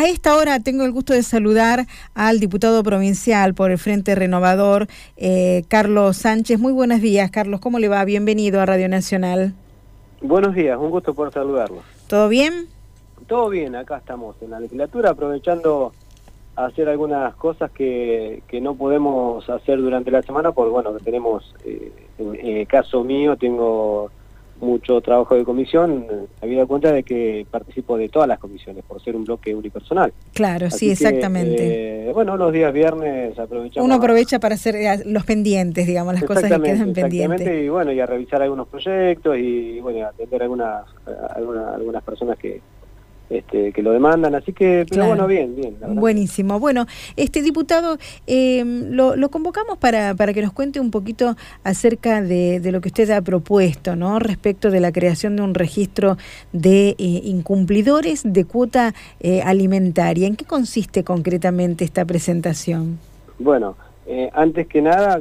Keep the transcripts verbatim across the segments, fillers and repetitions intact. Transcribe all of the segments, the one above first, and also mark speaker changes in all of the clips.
Speaker 1: A esta hora tengo el gusto de saludar al diputado provincial por el Frente Renovador, eh, Carlos Sánchez. Muy buenos días, Carlos. ¿Cómo le va? Bienvenido a Radio Nacional.
Speaker 2: Buenos días, un gusto por saludarlo.
Speaker 1: ¿Todo bien?
Speaker 2: Todo bien, acá estamos en la legislatura, aprovechando a hacer algunas cosas que, que no podemos hacer durante la semana, porque bueno, que tenemos, eh, en, en el caso mío, tengo mucho trabajo de comisión, habida cuenta de que participo de todas las comisiones, por ser un bloque unipersonal.
Speaker 1: Claro,
Speaker 2: Así
Speaker 1: sí,
Speaker 2: que,
Speaker 1: exactamente.
Speaker 2: Eh, bueno, los días viernes aprovechamos...
Speaker 1: Uno aprovecha para hacer los pendientes, digamos, las cosas que quedan pendientes.
Speaker 2: Exactamente, y bueno, y a revisar algunos proyectos y bueno, a atender a algunas, algunas, algunas personas que... Este, que lo demandan, así que, pero
Speaker 1: claro.
Speaker 2: bueno, bien, bien. La verdad.
Speaker 1: Buenísimo. Bueno, este diputado, eh, lo, lo convocamos para, para que nos cuente un poquito acerca de, de lo que usted ha propuesto, ¿no? Respecto de la creación de un registro de eh, incumplidores de cuota eh, alimentaria. ¿En qué consiste concretamente esta presentación?
Speaker 2: Bueno, eh, antes que nada,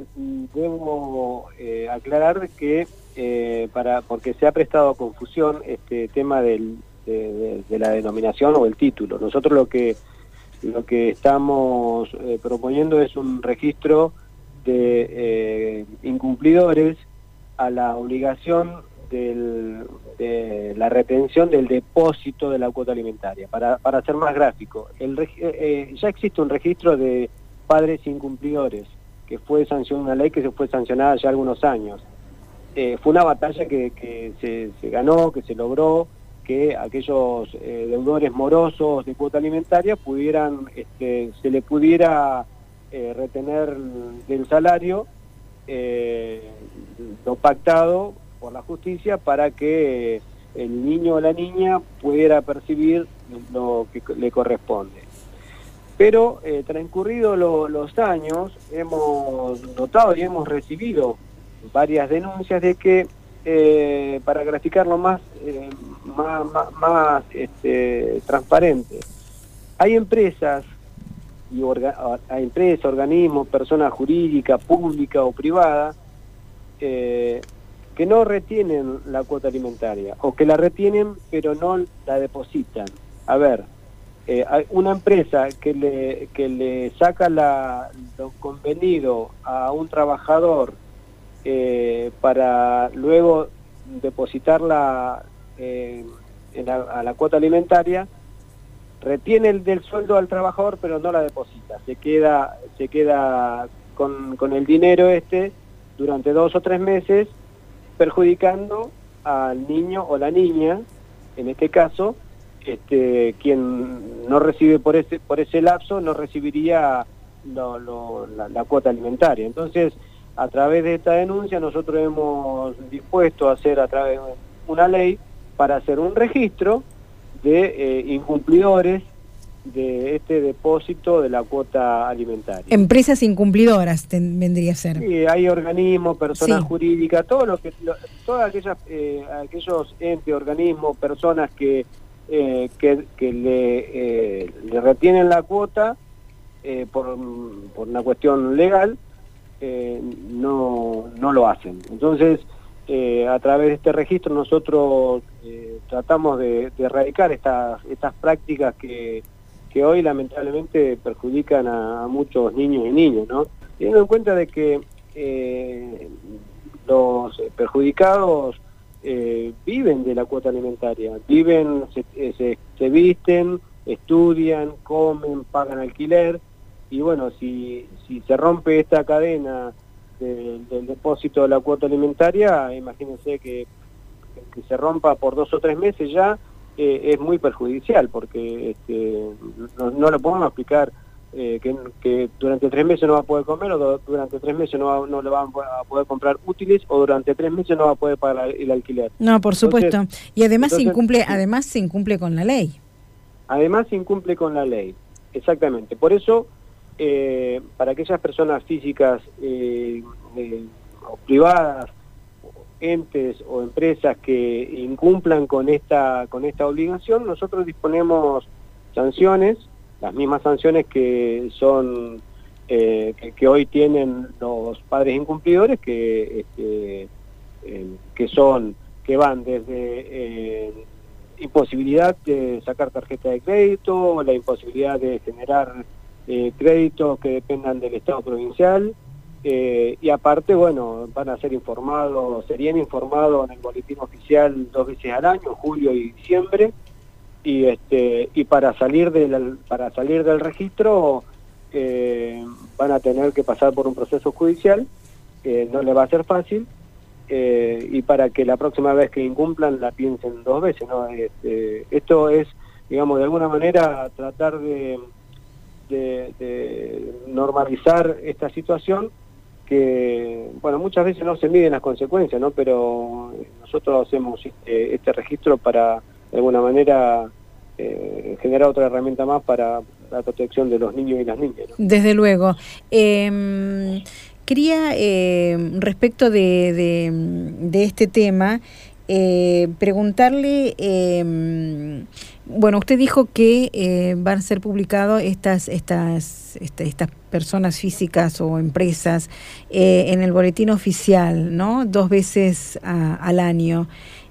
Speaker 2: debo eh, aclarar que, eh, para porque se ha prestado a confusión este tema del De, de, de la denominación o el título. Nosotros lo que lo que estamos eh, proponiendo es un registro de eh, incumplidores a la obligación del, de la retención del depósito de la cuota alimentaria. Para, para ser más gráfico, el, eh, ya existe un registro de padres incumplidores que fue sancionada, una ley que se fue sancionada ya algunos años. Eh, fue una batalla que, que se, se ganó, que se logró, que aquellos eh, deudores morosos de cuota alimentaria pudieran, este, se le pudiera eh, retener del salario eh, lo pactado por la justicia para que el niño o la niña pudiera percibir lo que le corresponde. Pero eh, transcurridos lo, los años, hemos notado y hemos recibido varias denuncias de que, eh, para graficarlo más, eh, más, más, más este, transparente, hay empresas, y orga, hay empresas, organismos, personas jurídicas, públicas o privadas, eh, que no retienen la cuota alimentaria, o que la retienen pero no la depositan. A ver, eh, hay una empresa que le, que le saca la, lo convenido a un trabajador Eh, para luego depositarla eh, en la, a la cuota alimentaria, retiene el del sueldo al trabajador pero no la deposita, se queda se queda con, con el dinero este durante dos o tres meses, perjudicando al niño o la niña, en este caso, este, quien no recibe por ese por ese lapso no recibiría lo, lo, la, la cuota alimentaria. Entonces, a través de esta denuncia nosotros hemos dispuesto a hacer a través de una ley para hacer un registro de eh, incumplidores de este depósito de la cuota alimentaria.
Speaker 1: Empresas incumplidoras ten, vendría a ser.
Speaker 2: Sí, hay organismos, personas
Speaker 1: sí.
Speaker 2: jurídicas, todo lo que, lo, todas aquellas, eh, aquellos entes, organismos, personas que eh, que, que le, eh, le retienen la cuota eh, por, por una cuestión legal. Eh, no, no lo hacen. Entonces, eh, a través de este registro nosotros eh, tratamos de, de erradicar estas, estas prácticas que, que hoy lamentablemente perjudican a, a muchos niños y niñas, ¿no? Teniendo en cuenta de que eh, los perjudicados eh, viven de la cuota alimentaria, viven, se, se, se visten, estudian, comen, pagan alquiler. Y bueno, si, si se rompe esta cadena de, del depósito de la cuota alimentaria, imagínense que, que se rompa por dos o tres meses ya, eh, es muy perjudicial, porque este, no, no lo podemos explicar eh, que, que durante tres meses no va a poder comer, o durante tres meses no, va, no le van a poder comprar útiles, o durante tres meses no va a poder pagar el alquiler.
Speaker 1: No, por supuesto. Entonces, y además
Speaker 2: entonces,
Speaker 1: se incumple, además se incumple con la ley.
Speaker 2: Además se incumple con la ley, exactamente. Por eso, Eh, para aquellas personas físicas eh, eh, o privadas, entes o empresas que incumplan con esta con esta obligación, nosotros disponemos sanciones, las mismas sanciones que son eh, que, que hoy tienen los padres incumplidores, que este, eh, que son que van desde eh, imposibilidad de sacar tarjeta de crédito, la imposibilidad de generar eh, créditos que dependan del Estado provincial, eh, y aparte, bueno, van a ser informados, serían informados en el boletín oficial dos veces al año, julio y diciembre, y este y para salir del para salir del registro eh, van a tener que pasar por un proceso judicial, que no les va a ser fácil. Eh, y para que la próxima vez que incumplan la piensen dos veces, ¿no? Este, esto es, digamos, de alguna manera tratar de, de, de normalizar esta situación que, bueno, muchas veces no se miden las consecuencias, ¿no? Pero nosotros hacemos este, este registro para, de alguna manera, eh, generar otra herramienta más para la protección de los niños y las niñas, ¿no?
Speaker 1: Desde luego. Eh... Quería, eh, respecto de, de, de este tema, eh, preguntarle, eh, bueno, usted dijo que eh, van a ser publicados estas, estas, esta, estas personas físicas o empresas eh, en el boletín oficial, ¿no? Dos veces a, al año.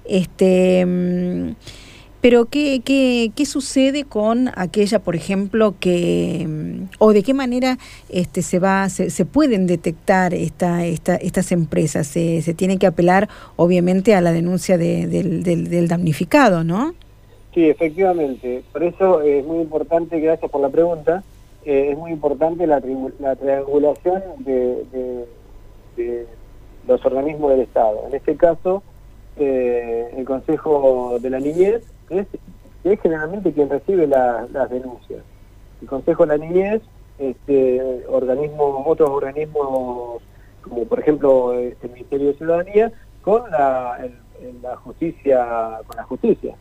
Speaker 1: Este... Pero ¿qué, qué, qué sucede con aquella, por ejemplo, que o de qué manera este se va se, se pueden detectar esta, esta, estas empresas? Se, se tiene que apelar, obviamente, a la denuncia de, del, del, del damnificado, ¿no?
Speaker 2: Sí, efectivamente. Por eso es muy importante, gracias por la pregunta, eh, es muy importante la, la triangulación de, de, de los organismos del Estado. En este caso, eh, el Consejo de la Niñez, Es, es generalmente quien recibe la, las denuncias. El Consejo de la Niñez, este, organismo, otros organismos, como por ejemplo este, el Ministerio de Ciudadanía, con la, el, la justicia, con la justicia.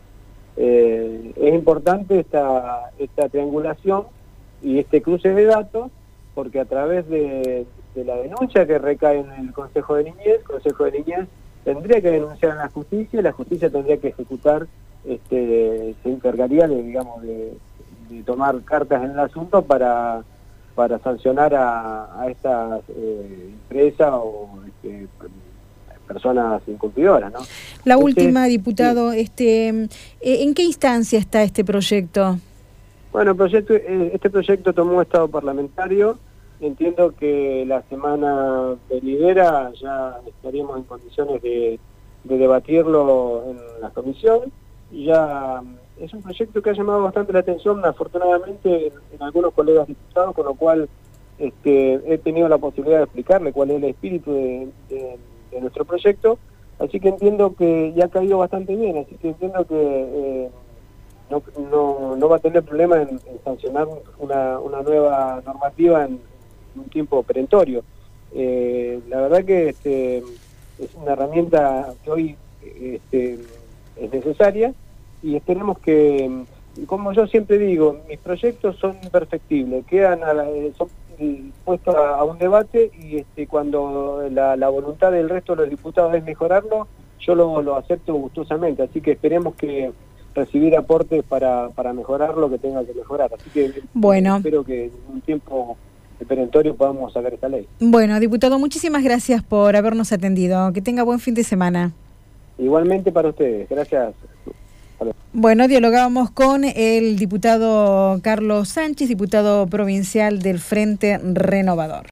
Speaker 2: Eh, es importante esta, esta triangulación y este cruce de datos, porque a través de, de la denuncia que recae en el Consejo de Niñez, el Consejo de Niñez tendría que denunciar a la justicia y la justicia tendría que ejecutar. Este, se encargaría de, digamos, de, de tomar cartas en el asunto para, para sancionar a, a estas eh, empresas o este, personas incumplidoras, ¿no?
Speaker 1: La
Speaker 2: este,
Speaker 1: última, diputado,
Speaker 2: sí.
Speaker 1: este, ¿en qué instancia está este proyecto?
Speaker 2: Bueno, el proyecto, este proyecto tomó estado parlamentario. Entiendo que la semana venidera ya estaríamos en condiciones de, de debatirlo en la comisión. Ya es un proyecto que ha llamado bastante la atención, afortunadamente, en, en algunos colegas diputados, con lo cual este, he tenido la posibilidad de explicarle cuál es el espíritu de, de, de nuestro proyecto, así que entiendo que ya ha caído bastante bien, así que entiendo que eh, no, no, no va a tener problema en, en sancionar una, una nueva normativa en, en un tiempo perentorio. Eh, la verdad que este, es una herramienta que hoy este, es necesaria, y esperemos que, como yo siempre digo, mis proyectos son imperfectibles, quedan a la, son puestos a, a un debate, y este, cuando la, la voluntad del resto de los diputados es mejorarlo, yo lo, lo acepto gustosamente, así que esperemos que recibir aportes para, para mejorar lo que tenga que mejorar, así que
Speaker 1: bueno,
Speaker 2: espero que en un tiempo de perentorio podamos sacar esta ley.
Speaker 1: Bueno, diputado, muchísimas gracias por habernos atendido, que tenga buen fin de semana.
Speaker 2: Igualmente para ustedes, gracias.
Speaker 1: Bueno, dialogábamos con el diputado Carlos Sánchez, diputado provincial del Frente Renovador.